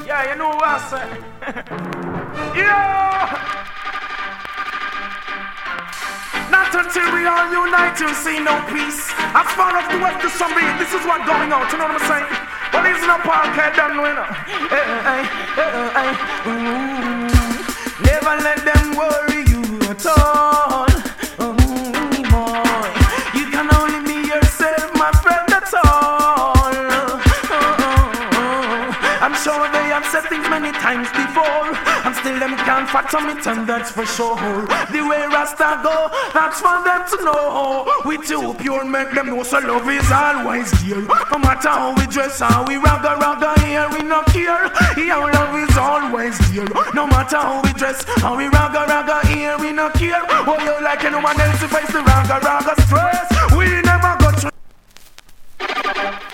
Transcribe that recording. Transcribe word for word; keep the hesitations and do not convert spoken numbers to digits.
Yeah, you know what I say. Yeah. Not until we all unite, you'll see no peace. As far as the west is from me, this is what's going on. You know what I'm saying? Well, listen up, Paul, can't done winner. Hey, hey, hey, hey. Ooh. Never let them worry you at all. Ooh, boy. You can only be yourself, my friend, that's all. Ooh. I'm sure they have said things many times before, and still them can't fathom it, and that's for sure. The way Rasta go, that's for them to know. We too pure, make them know, so love is always dear. No matter how we dress, how we ragga ragga here, we no care. Yeah, love is always dear. No matter how we dress, how we ragga ragga here, we no care. Oh, you like anyone else to face the ragga ragga stress? We never go through.